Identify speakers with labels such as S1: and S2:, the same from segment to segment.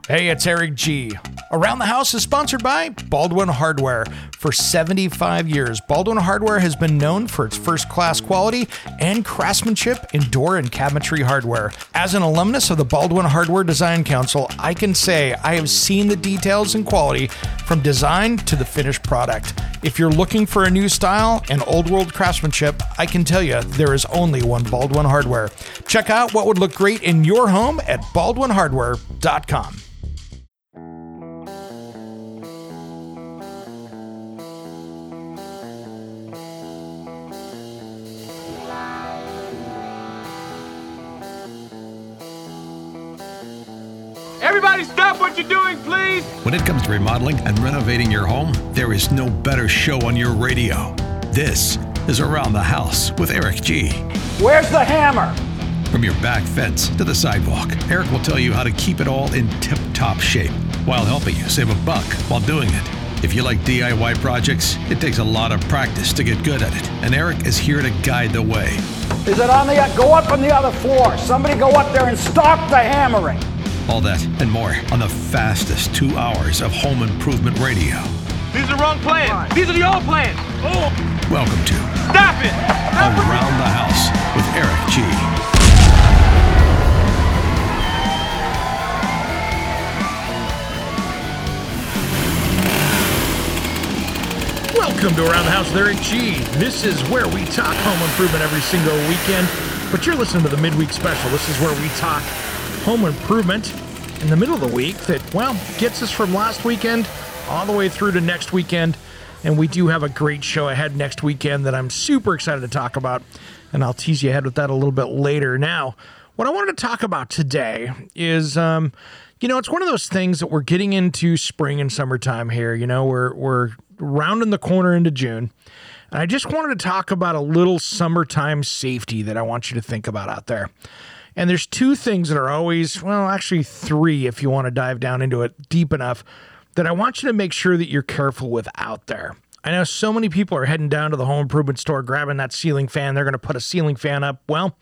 S1: Hey, it's Eric G. Around the House is sponsored by Baldwin Hardware. For 75 years, Baldwin Hardware has been known for its first-class quality and craftsmanship in door and cabinetry hardware. As an alumnus of the Baldwin Hardware Design Council, I can say I have seen the details and quality from design to the finished product. If you're looking for a new style and old-world craftsmanship, I can tell you there is only one Baldwin Hardware. Check out what would look great in your home at baldwinhardware.com.
S2: Everybody stop what you're doing, please!
S3: When it comes to remodeling and renovating your home, there is no better show on your radio. This is Around the House with Eric G.
S4: Where's the hammer?
S3: From your back fence to the sidewalk, Eric will tell you how to keep it all in tip-top shape while helping you save a buck while doing it. If you like DIY projects, it takes a lot of practice to get good at it, and Eric is here to guide the way.
S4: Is it on the... Go up on the other floor. Somebody go up there and stop the hammering.
S3: All that and more on the fastest 2 hours of home improvement radio.
S2: These are the wrong plans. These are the old plans. Oh!
S3: Welcome to
S2: Stop it!
S3: Around the House with Eric G.
S1: Welcome to Around the House with Eric G. This is where we talk home improvement every single weekend, but you're listening to the midweek special. This is where we talk home improvement in the middle of the week that, well, gets us from last weekend all the way through to next weekend. And we do have a great show ahead next weekend that I'm super excited to talk about, and I'll tease you ahead with that a little bit later. Now, what I wanted to talk about today is, it's one of those things that we're getting into spring and summertime here. We're rounding the corner into June, and I just wanted to talk about a little summertime safety that I want you to think about out there. And there's two things that are always, well, actually three if you want to dive down into it deep enough, that I want you to make sure that you're careful with out there. I know so many people are heading down to the home improvement store, grabbing that ceiling fan. They're going to put a ceiling fan up, well,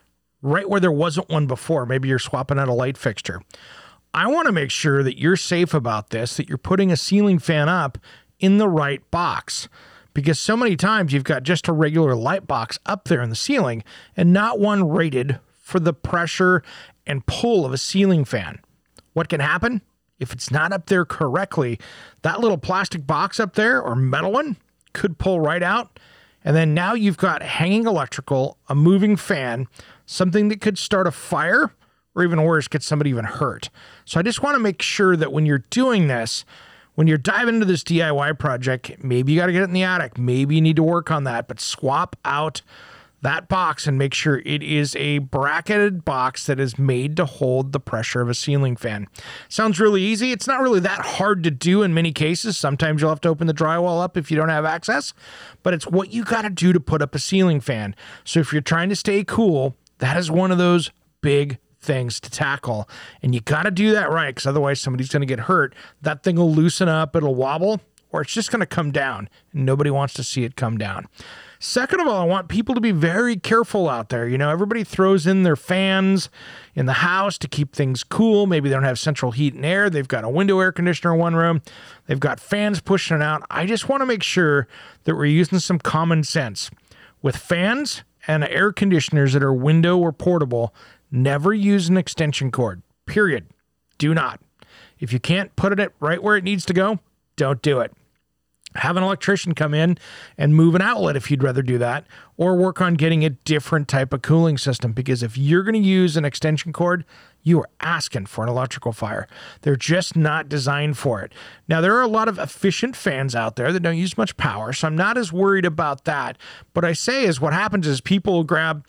S1: right where there wasn't one before. Maybe you're swapping out a light fixture. I want to make sure that you're safe about this, that you're putting a ceiling fan up in the right box. Because so many times you've got just a regular light box up there in the ceiling and not one rated for the pressure and pull of a ceiling fan. What can happen? If it's not up there correctly, that little plastic box up there or metal one could pull right out. And then now you've got hanging electrical, a moving fan, something that could start a fire, or even worse, get somebody even hurt. So I just want to make sure that when you're doing this, when you're diving into this DIY project, maybe you got to get it in the attic. Maybe you need to work on that, but swap out that box and make sure it is a bracketed box that is made to hold the pressure of a ceiling fan. Sounds really easy. It's not really that hard to do in many cases. Sometimes you'll have to open the drywall up if you don't have access, but it's what you got to do to put up a ceiling fan. So if you're trying to stay cool, that is one of those big things to tackle. And you got to do that right, because otherwise somebody's going to get hurt. That thing will loosen up, it'll wobble, or it's just going to come down. And nobody wants to see it come down. Second of all, I want people to be very careful out there. Everybody throws in their fans in the house to keep things cool. Maybe they don't have central heat and air. They've got a window air conditioner in one room. They've got fans pushing it out. I just want to make sure that we're using some common sense. With fans and air conditioners that are window or portable, never use an extension cord, period. Do not. If you can't put it right where it needs to go, don't do it. Have an electrician come in and move an outlet if you'd rather do that, or work on getting a different type of cooling system, because if you're going to use an extension cord, you are asking for an electrical fire. They're just not designed for it. Now, there are a lot of efficient fans out there that don't use much power, so I'm not as worried about that. What I say is what happens is people will grab,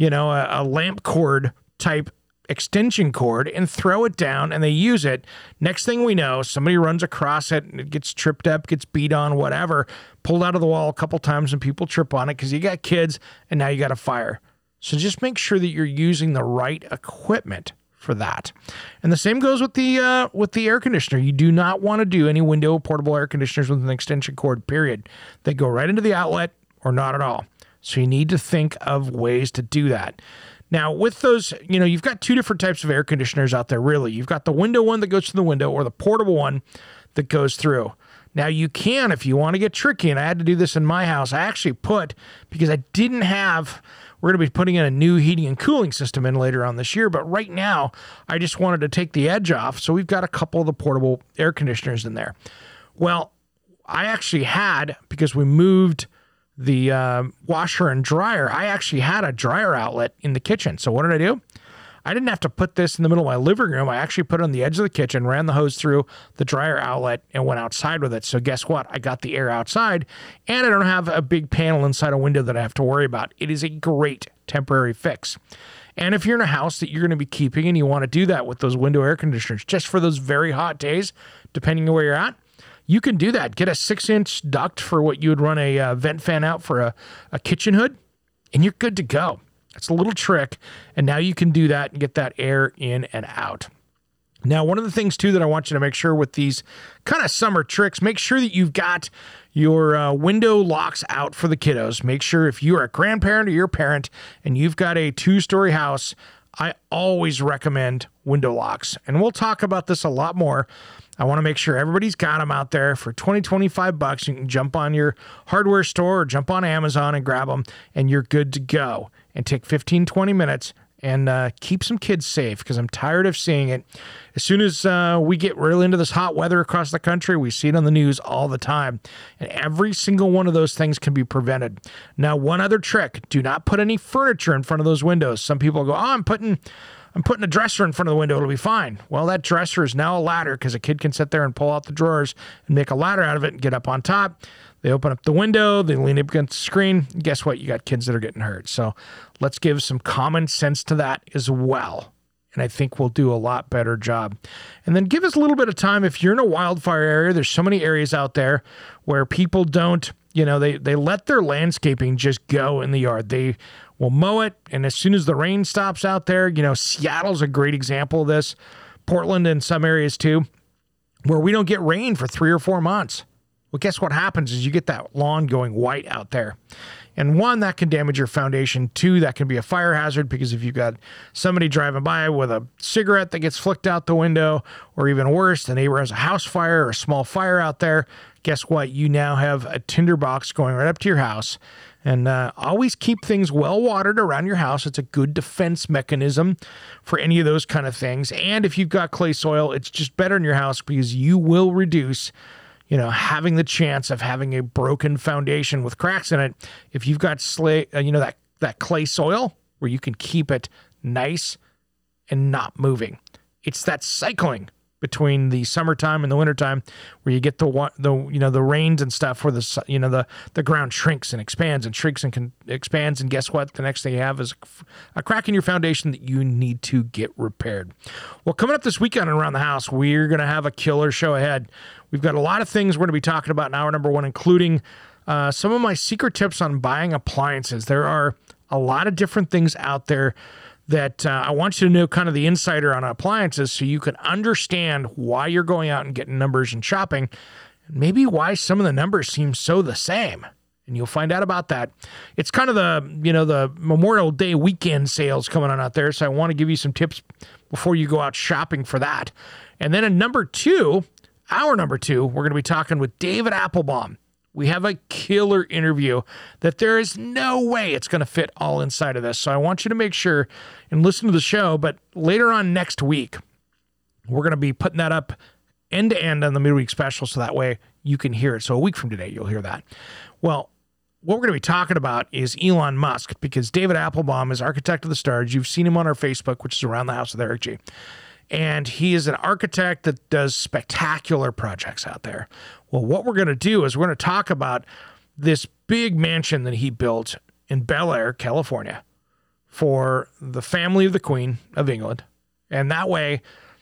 S1: a lamp cord type extension cord and throw it down, and they use it. Next thing we know, somebody runs across it and it gets tripped up, gets beat on, whatever, pulled out of the wall a couple times, and people trip on it because you got kids and now you got a fire. So just make sure that you're using the right equipment for that. And the same goes with the air conditioner. You do not want to do any window portable air conditioners with an extension cord, period. They go right into the outlet or not at all. So you need to think of ways to do that. Now, with those, you've got two different types of air conditioners out there, really. You've got the window one that goes to the window or the portable one that goes through. Now, you can, if you want to get tricky, and I had to do this in my house, I actually because I didn't have, we're going to be putting in a new heating and cooling system in later on this year, but right now, I just wanted to take the edge off, so we've got a couple of the portable air conditioners in there. Well, I actually had, because we moved the washer and dryer, I actually had a dryer outlet in the kitchen. So what did I do? I didn't have to put this in the middle of my living room. I actually put it on the edge of the kitchen, ran the hose through the dryer outlet, and went outside with it. So guess what? I got the air outside, and I don't have a big panel inside a window that I have to worry about. It is a great temporary fix. And if you're in a house that you're going to be keeping and you want to do that with those window air conditioners, just for those very hot days, depending on where you're at, you can do that. Get a 6-inch duct for what you would run a vent fan out for a kitchen hood, and you're good to go. It's a little trick, and now you can do that and get that air in and out. Now, one of the things, too, that I want you to make sure with these kind of summer tricks, make sure that you've got your window locks out for the kiddos. Make sure if you're a grandparent or you're a parent and you've got a 2-story house, I always recommend window locks. And we'll talk about this a lot more. I want to make sure everybody's got them out there for $20-25. You can jump on your hardware store or jump on Amazon and grab them, and you're good to go. And take 15-20 minutes and keep some kids safe, because I'm tired of seeing it. As soon as we get really into this hot weather across the country, we see it on the news all the time. And every single one of those things can be prevented. Now, one other trick, do not put any furniture in front of those windows. Some people go, I'm putting a dresser in front of the window, it'll be fine. Well, that dresser is now a ladder, because a kid can sit there and pull out the drawers and make a ladder out of it and get up on top. They open up the window, they lean up against the screen. Guess what? You got kids that are getting hurt. So let's give some common sense to that as well. And I think we'll do a lot better job. And then give us a little bit of time. If you're in a wildfire area, there's so many areas out there where people don't, they let their landscaping just go in the yard. They will mow it, and as soon as the rain stops out there, Seattle's a great example of this. Portland and some areas too, where we don't get rain for 3 or 4 months. Well, guess what happens is you get that lawn going white out there. And 1, that can damage your foundation. 2, that can be a fire hazard, because if you've got somebody driving by with a cigarette that gets flicked out the window, or even worse, the neighbor has a house fire or a small fire out there, guess what? You now have a tinderbox going right up to your house. And always keep things well watered around your house. It's a good defense mechanism for any of those kind of things. And if you've got clay soil, it's just better in your house, because you will reduce having the chance of having a broken foundation with cracks in it. If you've got that clay soil where you can keep it nice and not moving. It's that cycling between the summertime and the wintertime where you get the rains and stuff where the ground shrinks and expands and shrinks and expands. And guess what? The next thing you have is a crack in your foundation that you need to get repaired. Well, coming up this weekend Around the House, we're going to have a killer show ahead. We've got a lot of things we're going to be talking about in hour number 1, including some of my secret tips on buying appliances. There are a lot of different things out there that I want you to know kind of the insider on appliances, so you can understand why you're going out and getting numbers and shopping, and maybe why some of the numbers seem so the same. And you'll find out about that. It's kind of the Memorial Day weekend sales coming on out there, so I want to give you some tips before you go out shopping for that. And then in hour number 2, we're going to be talking with David Applebaum. We have a killer interview that there is no way it's going to fit all inside of this. So I want you to make sure and listen to the show. But later on next week, we're going to be putting that up end to end on the midweek special, so that way you can hear it. So a week from today, you'll hear that. Well, what we're going to be talking about is Elon Musk, because David Applebaum is Architect of the Stars. You've seen him on our Facebook, which is Around the House with Eric G. And he is an architect that does spectacular projects out there. Well, what we're going to do is we're going to talk about this big mansion that he built in Bel Air, California, for the family of the Queen of England. And that way,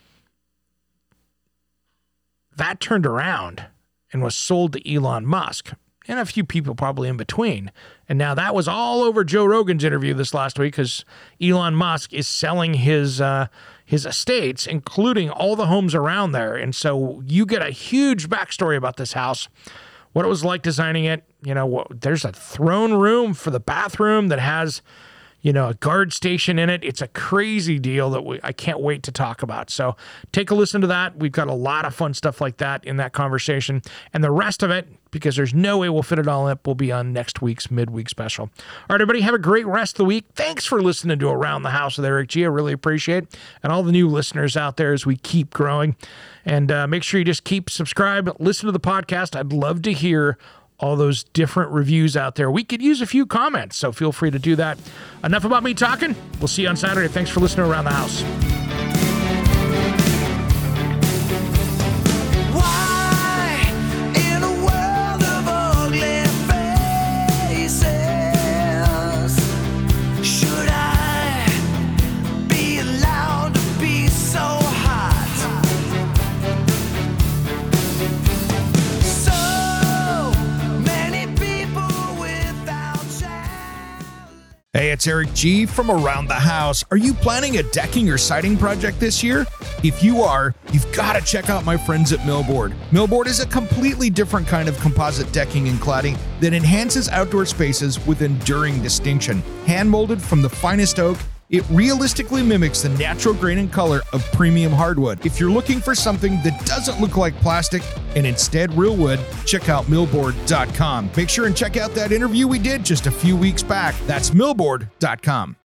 S1: that turned around and was sold to Elon Musk and a few people probably in between. And now that was all over Joe Rogan's interview this last week, because Elon Musk is selling his estates, including all the homes around there. And so you get a huge backstory about this house, what it was like designing it. There's a throne room for the bathroom that has, a guard station in it. It's a crazy deal that I can't wait to talk about. So take a listen to that. We've got a lot of fun stuff like that in that conversation. And the rest of it, because there's no way we'll fit it all up, will be on next week's midweek special. All right, everybody, have a great rest of the week. Thanks for listening to Around the House with Eric G. I really appreciate it. And all the new listeners out there as we keep growing. And make sure you just keep subscribed, listen to the podcast. I'd love to hear all those different reviews out there. We could use a few comments, so feel free to do that. Enough about me talking. We'll see you on Saturday. Thanks for listening to Around the House.
S5: Hey, it's Eric G. from Around the House. Are you planning a decking or siding project this year? If you are, you've got to check out my friends at Millboard. Millboard is a completely different kind of composite decking and cladding that enhances outdoor spaces with enduring distinction. Hand-molded from the finest oak, it realistically mimics the natural grain and color of premium hardwood. If you're looking for something that doesn't look like plastic and instead real wood, check out millboard.com. Make sure and check out that interview we did just a few weeks back. That's millboard.com.